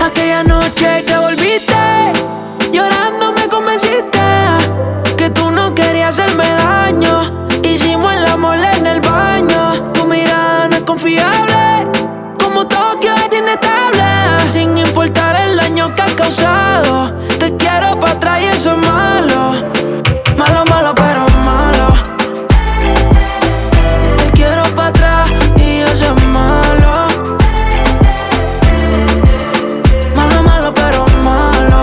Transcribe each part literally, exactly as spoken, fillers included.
Aquella noche que volviste, llorando me convenciste que tú no querías hacerme daño. Hicimos el amor en el baño. Tu mirada no es confiable, como Tokio es inestable. Sin importar el daño que has causado, te quiero pa' atrás y eso es malo. Malo, malo, pero malo. Te quiero pa' atrás y eso es malo. Malo, malo, pero malo.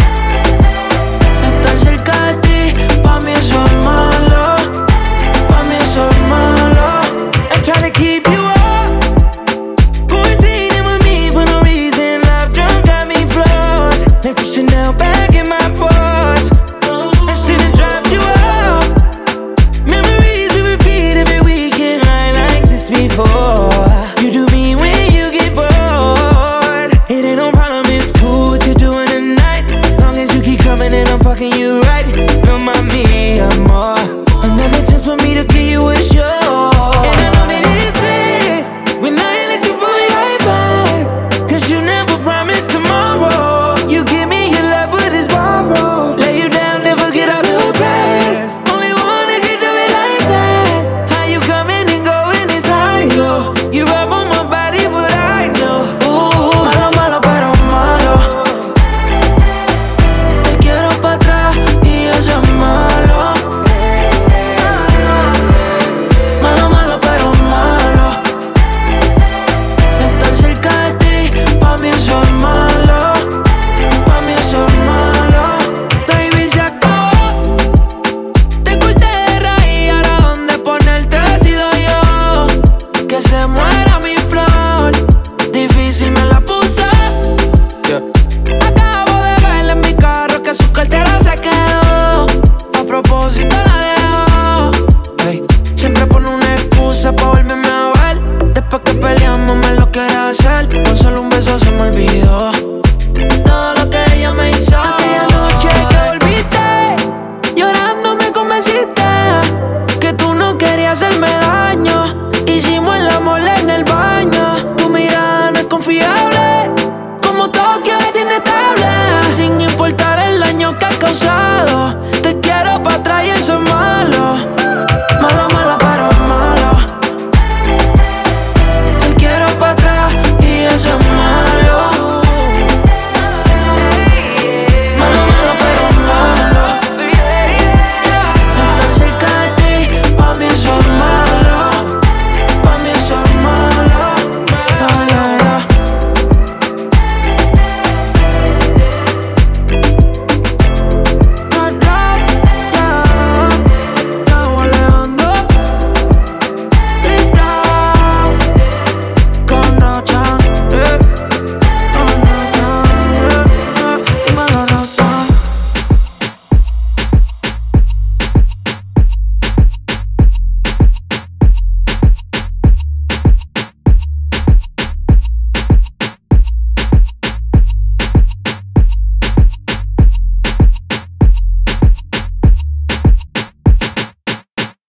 Estar cerca de ti, pa' mí eso es malo. Pa' mí eso es malo. I'm trying to keep you up, quarantining with me for no reason. Love drunk got me flawed, left your Chanel bag in my Porsche. I should've dropped you off. Memories we repeat every weekend. I ain't like this before. You do me when you get bored. It ain't no problem, it's cool what you're doing tonight. Long as you keep coming and I'm fucking you right. No mami, amor. Another chance for me to give you a show. And I know that it's bad when I let you pull it right back, 'cause you never promised tomorrow. You give me your love but it's borrowed. Lay you down, never get out the past. Only one that can do it like that. How you coming and going is high, yo. You rub on my body but I know. Ooh. Malo, malo, pero malo. Te quiero pa' atrás y eso es malo. Malo, malo, pero malo. Estar cerca de ti, pa' mí eso es malo. Pa' mí eso es malo. Baby, se acabó. Te corté de raíz, ahora dónde ponerte decido yo. Que se muera mi flor, difícil me la puse. Acabo de verla en mi carro que su cartera se quedó. A propósito la dejó. Ey, siempre pone una excusa pa' volverme a ver. Después que peleamos me lo quiere hacer. Con solo un beso se me olvidó.